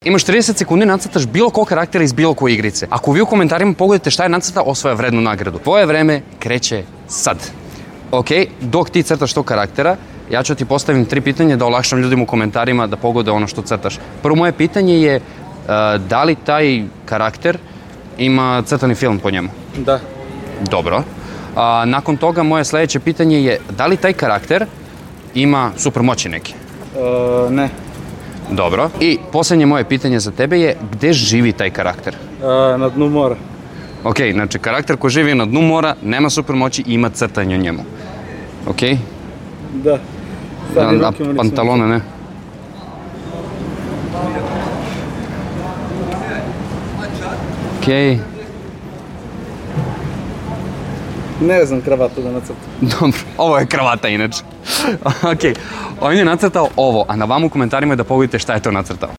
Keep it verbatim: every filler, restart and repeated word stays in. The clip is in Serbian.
Imaš trideset sekundi nacrtaš bilo kog karaktera iz bilo koje igrice. Ako vi u komentarima pogledate šta je nacrtao, osvaja vrednu nagradu. Tvoje vreme kreće sad. Ok, dok ti crtaš tog karaktera, ja ću ti postavim tri pitanja da olakšam ljudima u komentarima da pogode ono što crtaš. Prvo moje pitanje je uh, da li taj karakter ima crtani film po njemu? Da. Dobro. A, nakon toga moje sljedeće pitanje je da li taj karakter ima super moći neke? Uh, ne. Dobro. I posljednje moje pitanje za tebe je gdje živi taj karakter? Uh, na dnu mora. Ok, znači karakter koji živi na dnu mora, nema super moći i ima crtanje o njemu. Ok? Da. A, a pantalone ne? Ok. Ne znam kravatu da nacrtam. Dobro, ovo je kravata inače. Ok, on je nacrtao ovo, a na vama u komentarima je da pogledate šta je to nacrtao.